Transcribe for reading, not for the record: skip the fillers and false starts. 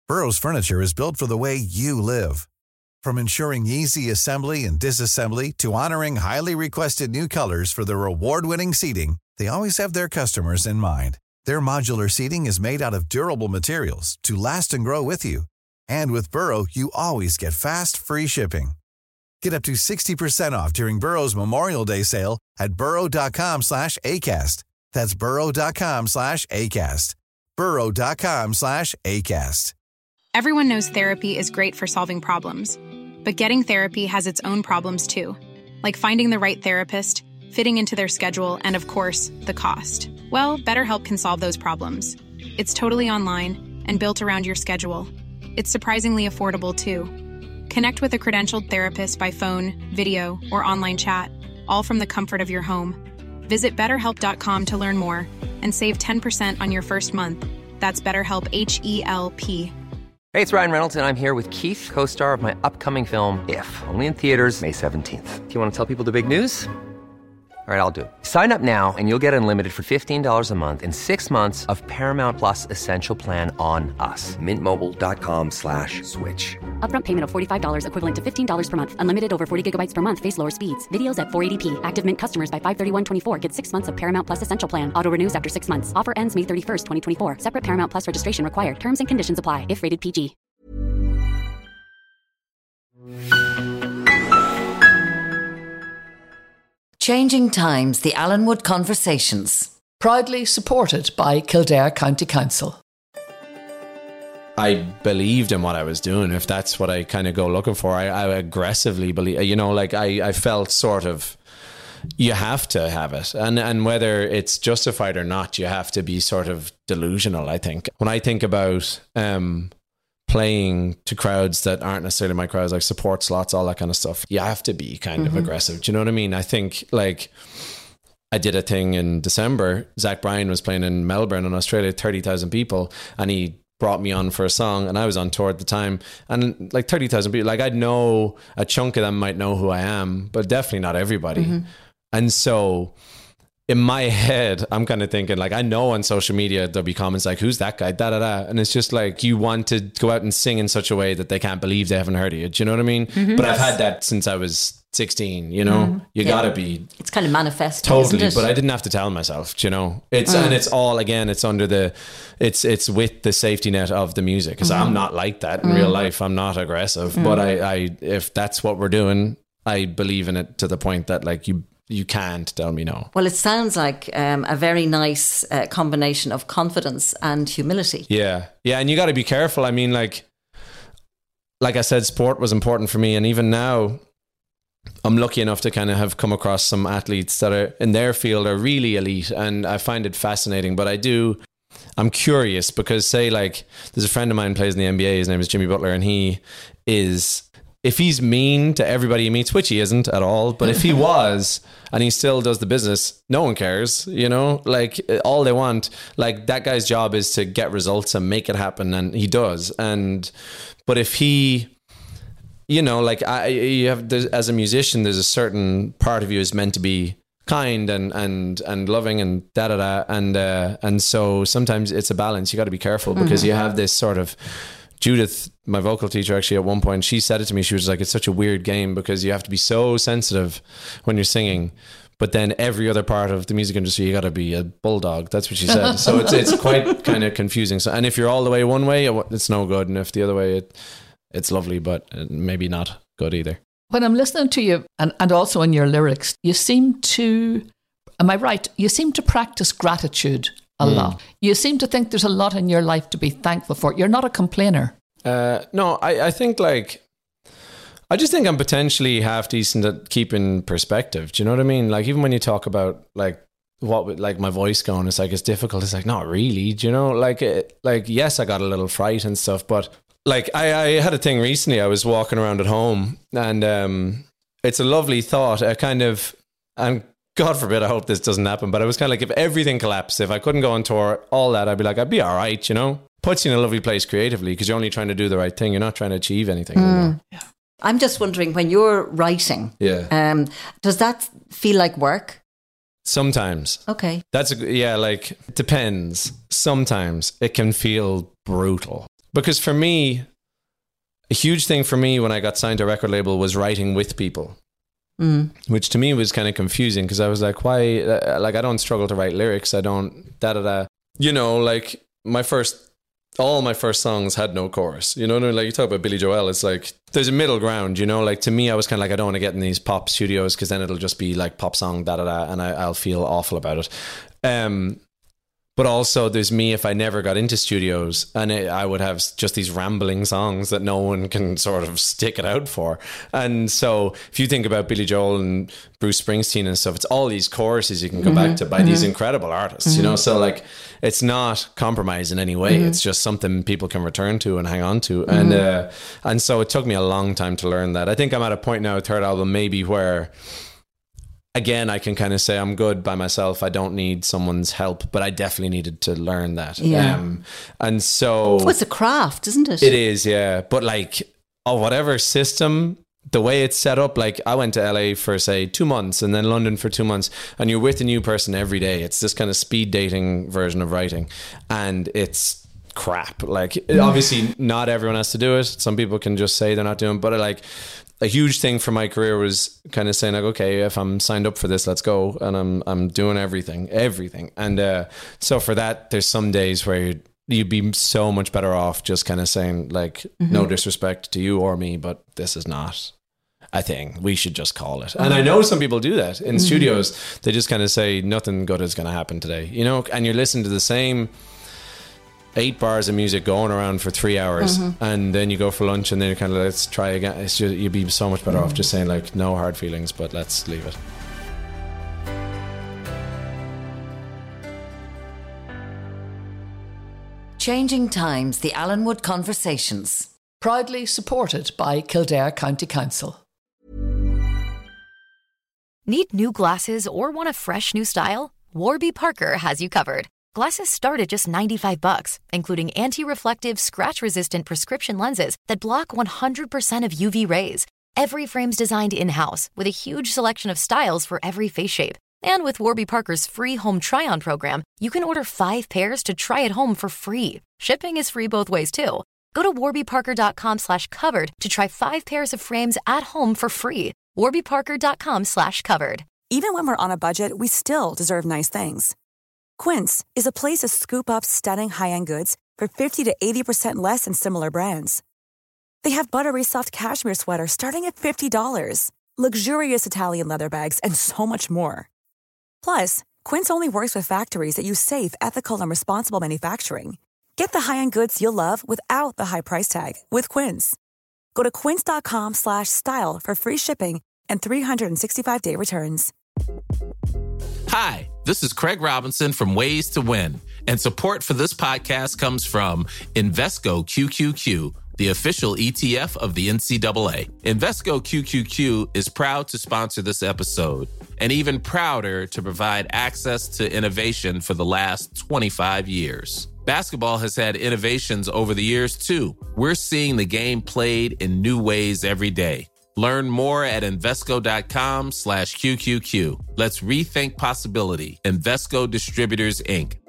Burrow's furniture is built for the way you live. From ensuring easy assembly and disassembly to honoring highly requested new colors for their award-winning seating, they always have their customers in mind. Their modular seating is made out of durable materials to last and grow with you. And with Burrow, you always get fast, free shipping. Get up to 60% off during Burrow's Memorial Day sale at burrow.com/ACAST. That's burrow.com/ACAST. burrow.com/ACAST. Everyone knows therapy is great for solving problems, but getting therapy has its own problems too, like finding the right therapist, fitting into their schedule, and of course, the cost. Well, BetterHelp can solve those problems. It's totally online and built around your schedule. It's surprisingly affordable too. Connect with a credentialed therapist by phone, video, or online chat, all from the comfort of your home. Visit BetterHelp.com to learn more and save 10% on your first month. That's BetterHelp, H-E-L-P. Hey, it's Ryan Reynolds, and I'm here with Keith, co-star of my upcoming film, If, only in theaters May 17th. Do you want to tell people the big news? All right, I'll do it. Sign up now and you'll get unlimited for $15 a month and 6 months of Paramount Plus Essential Plan on us. MintMobile.com/switch. Upfront payment of $45 equivalent to $15 per month. Unlimited over 40 gigabytes per month. Face lower speeds. Videos at 480p. Active Mint customers by 531.24 get 6 months of Paramount Plus Essential Plan. Auto renews after 6 months. Offer ends May 31st, 2024. Separate Paramount Plus registration required. Terms and conditions apply if rated PG. Changing Times, the Alan Wood Conversations. Proudly supported by Kildare County Council. I believed in what I was doing, if that's what I kind of go looking for. I aggressively believe, I felt sort of, you have to have it. And whether it's justified or not, you have to be sort of delusional, I think. When I think about playing to crowds that aren't necessarily my crowds, like support slots, all that kind of stuff, you have to be kind of aggressive. Do you know what I mean? I think, like, I did a thing in December. Zach Bryan was playing in Melbourne in Australia, 30,000 people, and he brought me on for a song, and I was on tour at the time, and like 30,000 people, like, I'd know a chunk of them might know who I am, but definitely not everybody. And so in my head, I'm kind of thinking, like, I know on social media there'll be comments like, who's that guy, da da da, and it's just like, you want to go out and sing in such a way that they can't believe they haven't heard of you. Do you know what I mean? But I've had that since I was 16, you know. You gotta be, it's kind of manifest, totally, isn't it? but I didn't have to tell myself, you know. It's and it's all, again, it's under the, it's with the safety net of the music, because I'm not like that in real life. I'm not aggressive, but I if that's what we're doing, I believe in it to the point that, like, you can't tell me no. Well, it sounds like a very nice combination of confidence and humility. Yeah, and you got to be careful. I mean, like I said, sport was important for me, and even now, I'm lucky enough to kind of have come across some athletes that are in their field are really elite, and I find it fascinating. But I'm curious, because say, like, there's a friend of mine who plays in the NBA. His name is Jimmy Butler, and he is, if he's mean to everybody he meets, which he isn't at all, but if he was, and he still does the business, no one cares, you know, like, all they want, like, that guy's job is to get results and make it happen, and he does. But if he, you know, like, as a musician, there's a certain part of you is meant to be kind and loving and da da da, and so sometimes it's a balance. You got to be careful, because you have this sort of, Judith, my vocal teacher, actually, at one point, she said it to me. She was like, it's such a weird game, because you have to be so sensitive when you're singing, but then every other part of the music industry, you got to be a bulldog. That's what she said. So it's quite kind of confusing. So, and if you're all the way one way, it's no good, and if the other way, it's lovely, but maybe not good either. When I'm listening to you, and also in your lyrics, you seem to, am I right? You seem to practice gratitude a lot. You seem to think there's a lot in your life to be thankful for. You're not a complainer. No, I think, like, I just think I'm potentially half decent at keeping perspective. Do you know what I mean? Like, even when you talk about, like, what with, like, my voice going, it's like, it's difficult. It's like, not really. Do you know? Like, yes, I got a little fright and stuff, but, like, I had a thing recently. I was walking around at home, and it's a lovely thought. And God forbid, I hope this doesn't happen, but I was kind of like, if everything collapsed, if I couldn't go on tour, all that, I'd be like, I'd be all right, you know? Puts you in a lovely place creatively, because you're only trying to do the right thing. You're not trying to achieve anything anymore. Yeah. I'm just wondering, when you're writing, does that feel like work? Sometimes. Okay. Like, it depends. Sometimes it can feel brutal. Because for me, a huge thing for me when I got signed to a record label was writing with people. Which to me was kind of confusing because I was like, why? Like, I don't struggle to write lyrics. I don't, You know, like all my first songs had no chorus. You know what I mean? Like, you talk about Billy Joel, it's like, there's a middle ground, you know? Like, to me, I was kind of like, I don't want to get in these pop studios because then it'll just be like pop song, and I'll feel awful about it. But also there's me if I never got into studios and I would have just these rambling songs that no one can sort of stick it out for. And so if you think about Billy Joel and Bruce Springsteen and stuff, it's all these choruses you can come back to by these incredible artists, you know? So like, it's not compromise in any way. It's just something people can return to and hang on to. And so it took me a long time to learn that. I think I'm at a point now, third album, maybe where, again, I can kind of say I'm good by myself. I don't need someone's help, but I definitely needed to learn that. Yeah. And so... it's a craft, isn't it? It is, yeah. But like, whatever system, the way it's set up, like I went to LA for, say, 2 months and then London for 2 months, and you're with a new person every day. It's this kind of speed dating version of writing. And it's crap. Like, obviously, not everyone has to do it. Some people can just say they're not doing it. But like... a huge thing for my career was kind of saying like, okay, if I'm signed up for this, let's go. And I'm doing everything. And so for that, there's some days where you'd be so much better off just kind of saying like, no disrespect to you or me, but this is not a thing. We should just call it. And I know some people do that in studios. They just kind of say nothing good is going to happen today, you know, and you're listening to the same 8 bars of music going around for 3 hours, and then you go for lunch and then you're kind of like, let's try again. It's just, you'd be so much better off just saying like, no hard feelings, but let's leave it. Changing Times, the Alan Wood Conversations. Proudly supported by Kildare County Council. Need new glasses or want a fresh new style? Warby Parker has you covered. Glasses start at just $95, including anti-reflective, scratch-resistant prescription lenses that block 100% of UV rays. Every frame's designed in-house with a huge selection of styles for every face shape. And with Warby Parker's free home try-on program, you can order 5 pairs to try at home for free. Shipping is free both ways, too. Go to warbyparker.com/covered to try 5 pairs of frames at home for free. warbyparker.com/covered. Even when we're on a budget, we still deserve nice things. Quince is a place to scoop up stunning high-end goods for 50 to 80% less than similar brands. They have buttery soft cashmere sweaters starting at $50, luxurious Italian leather bags, and so much more. Plus, Quince only works with factories that use safe, ethical, and responsible manufacturing. Get the high-end goods you'll love without the high price tag with Quince. Go to quince.com/style for free shipping and 365-day returns. Hi, this is Craig Robinson from Ways to Win, and support for this podcast comes from Invesco QQQ, the official ETF of the NCAA. Invesco QQQ is proud to sponsor this episode, and even prouder to provide access to innovation for the last 25 years. Basketball has had innovations over the years, too. We're seeing the game played in new ways every day. Learn more at Invesco.com/QQQ. Let's rethink possibility. Invesco Distributors, Inc.